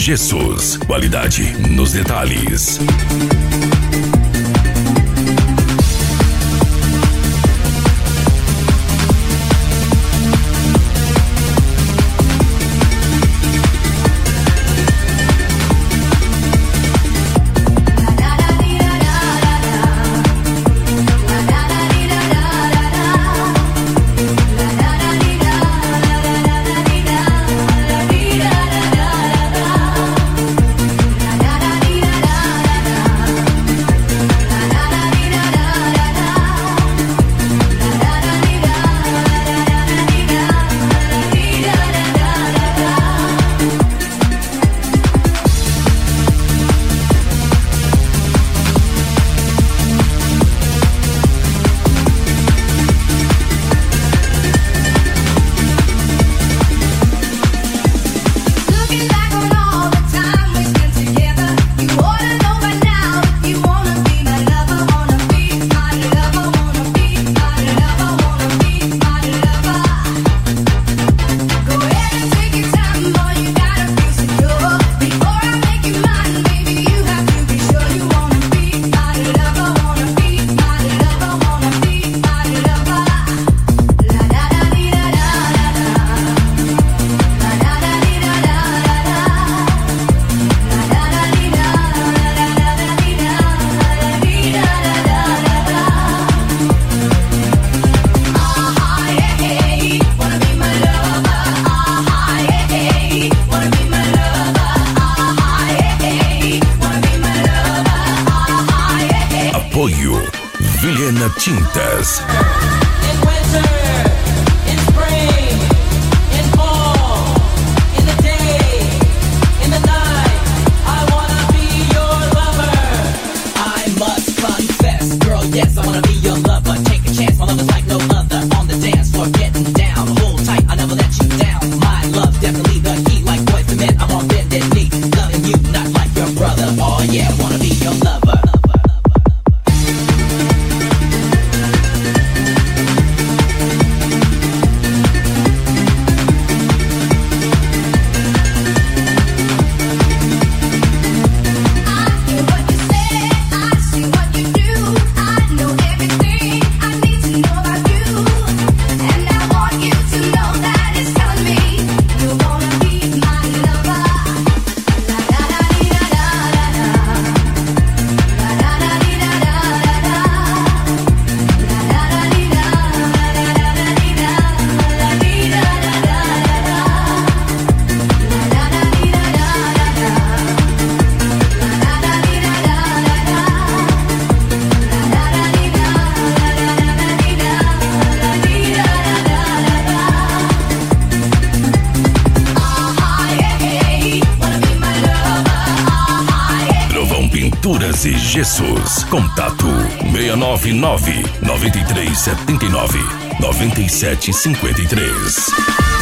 Gessos, qualidade nos detalhes. Apoio Vilhena Tintas. Yes, I wanna be your lover. Take a chance, my love is like no other. On the dance floor, getting down. Hold tight, I never let you down. My love, definitely the key. Like boys to men, I'm on bended knee. Loving you, not like your brother. Oh yeah, wanna be your lover. Pinturas e Gessos. Contato 699-9379-9753.